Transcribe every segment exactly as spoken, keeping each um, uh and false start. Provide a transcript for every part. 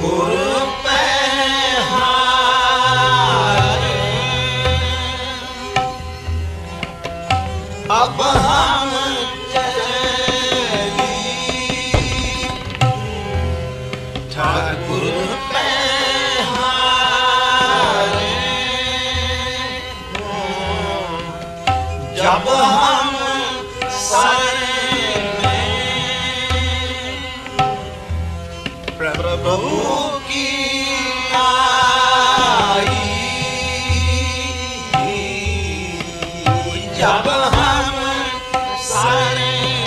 अब हम चली ठाकुर पे हारे, जब हम सारे में प्रभु की आई, जब हम सारे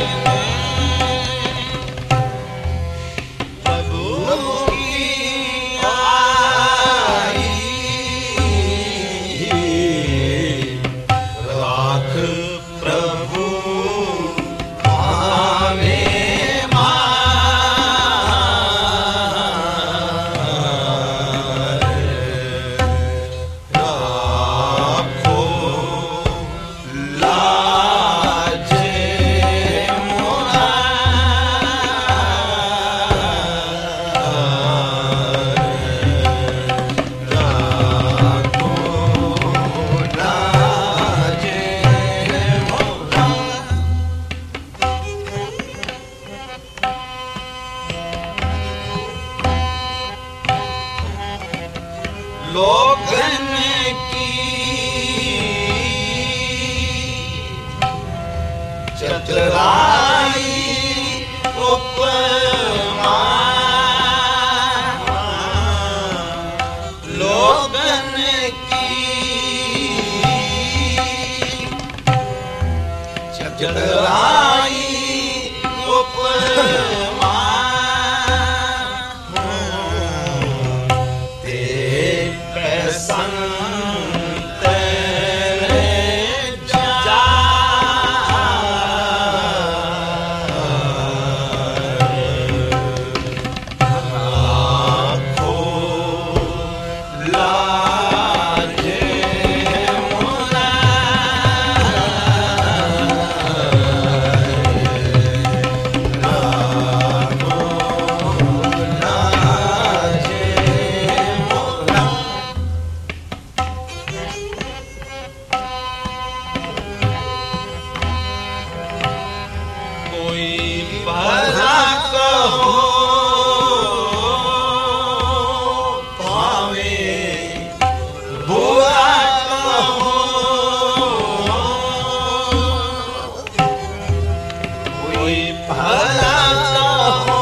लोगन की चतुराई उपमा, लोगन की चतुराई उपमा, भला कहो पावे, बुरा कहो कोई भला कहो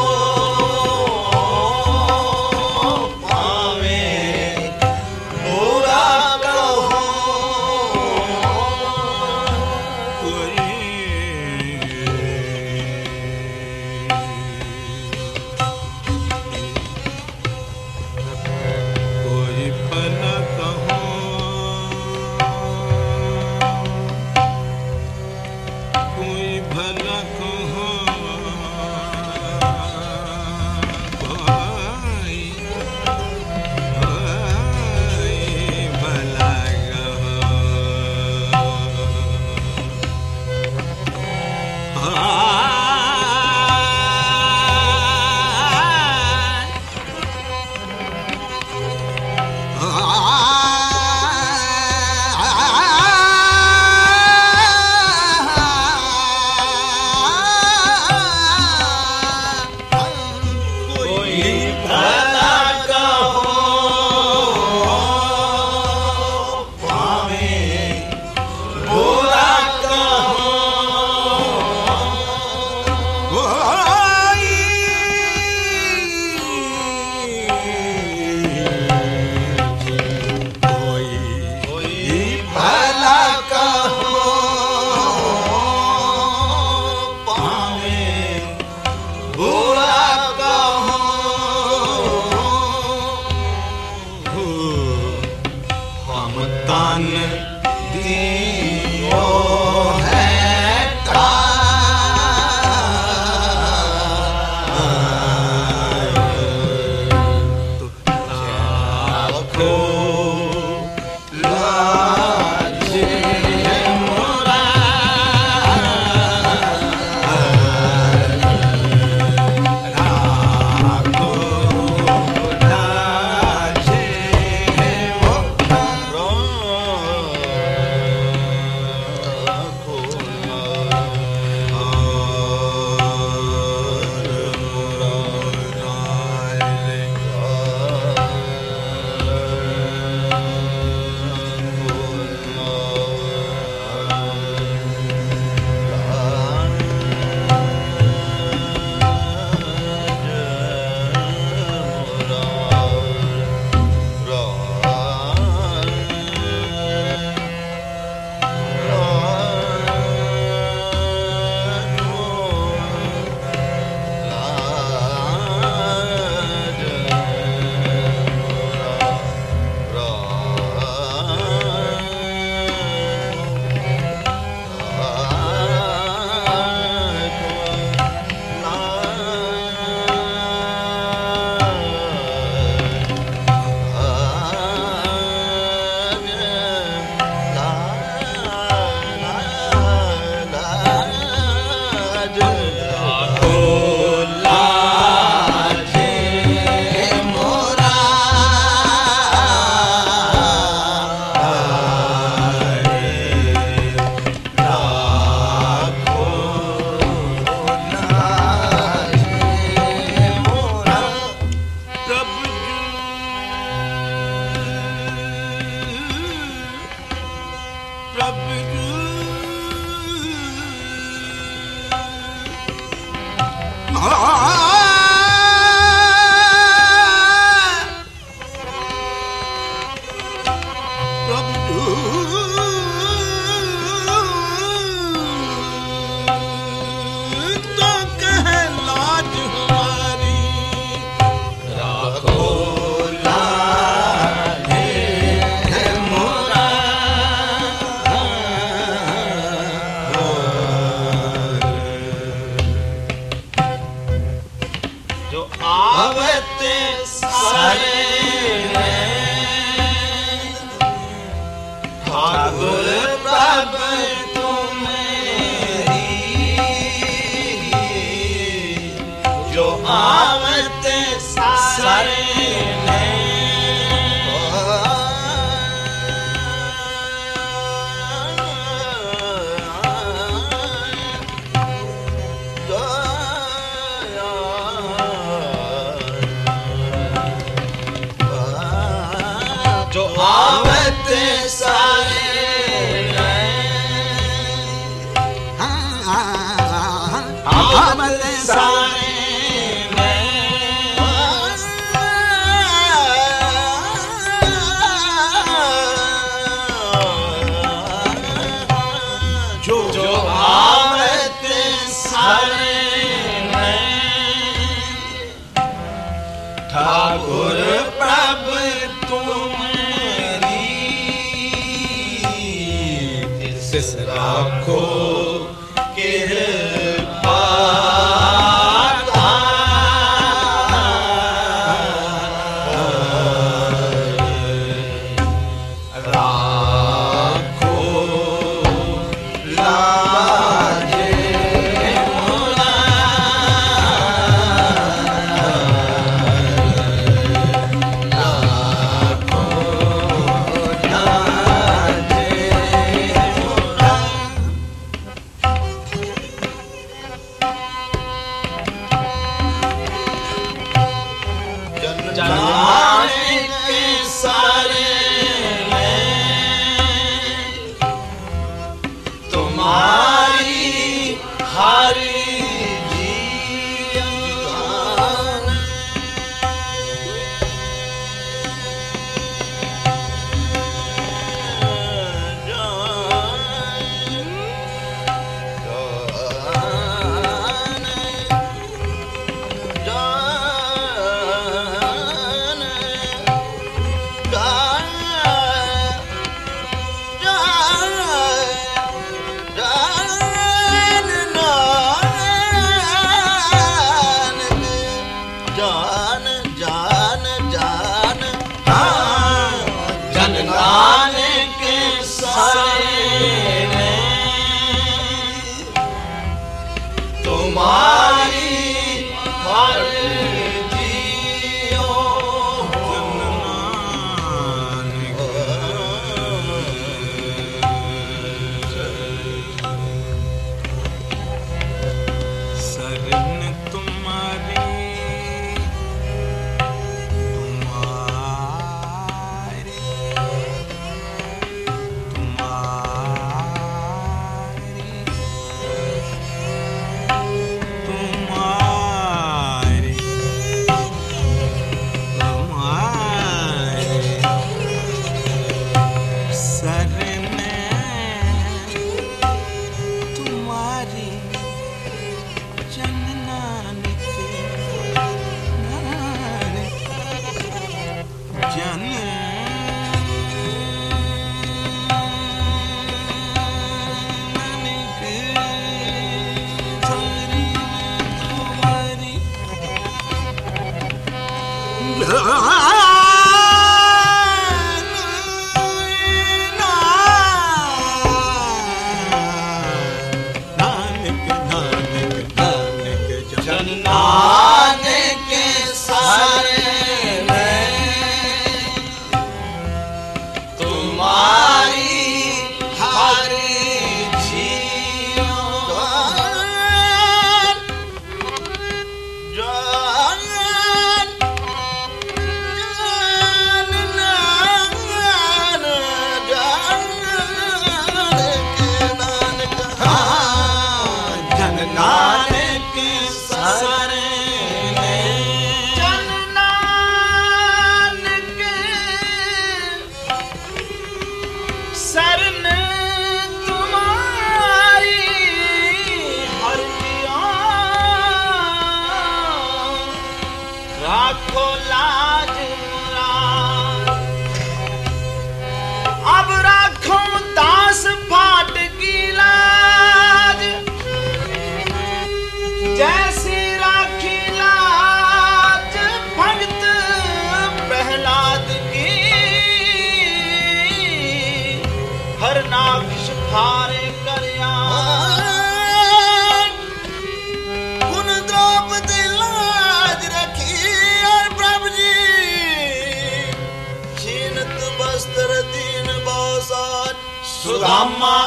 पावे, बुरा कहो आवत सारे ने जो आवत सारे आवत सारे जो जो आवत सारे ठाकुर प्रभु तुम्हारी तिस राखो कृपा राखो लाजे मुराद राखो लाजे मुराद जाने के सारे तुम्हारी हरि जीवन जान जान जान हाँ जन नानक सारे ने तुम्हारी हर जियो शरण तुम्हारी तुम्हारी तुम्हारी तुम्हारी शरण तुम्हारी जन नानक नानक जन नानक शरण तुम्हारी नानक नानक नानक जन नानक सारे में तुम्हारी हरि जीवन जान जान नानक हाँ जन नानक सारे ने जन नानक शरण तुम्हारी हर जियो राखो लाज मुराद अब राखो दास फाट की लाज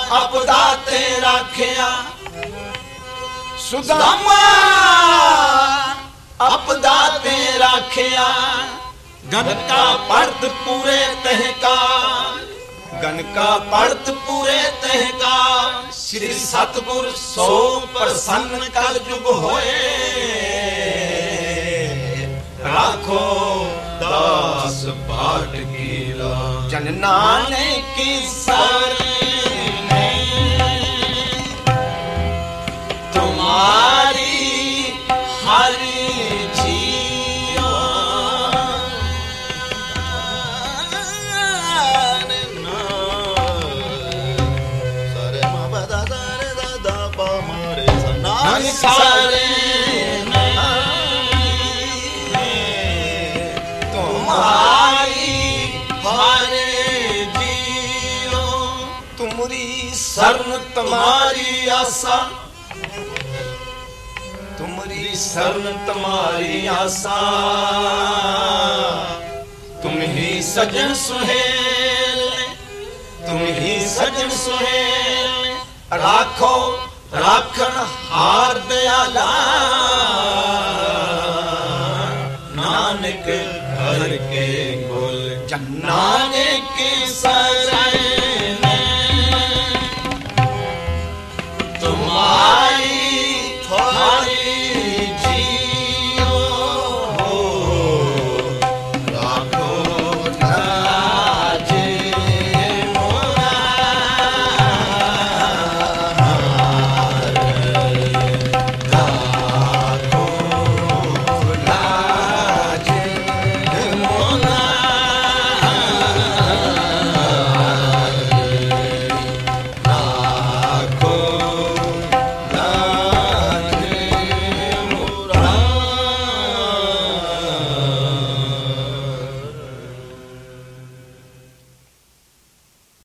ਆਪਦਾ ਤੇ ਰਾਖਿਆ ਸੁਦਾਮਾ ਆਪਦਾ ਤੇ ਰਾਖਿਆ ਗਨ ਕਾ ਪੜਤ ਪੂਰੇ ਤਹਿਕਾਰ ਗਨ ਕਾ ਪੜਤ ਪੂਰੇ ਤਹਿਕਾਰ ਸ੍ਰੀ ਸਤਿਗੁਰ ਸੋ ਪ੍ਰਸੰਨ ਕਲ ਜੁਗ ਹੋਏ ਰਾਖੋ ਦਾਸ ਬਾਟ ਕੀ ਲਾ ਜਨ ਨਾਨਕ ਕੀ ਸਰਨੇ ਤੁਮਾਰੀ ਹਰੀ ਜੀਓ ਸਾਰੇ ਮਾ ਦਾ ਦਾ ਦਾ ਦਾ ਪਾ ਮਾਰੇ ਸਨਾ ਸਾਰੇ शरण तुम्हारी आशा तुम्हारी शरण तुम्हारी आशा तुम ही सजन सुहेल तुम ही सजन सुहेल राखो राखन हार दयाला नानक घर के गोल नानक के शरण तुम्हारी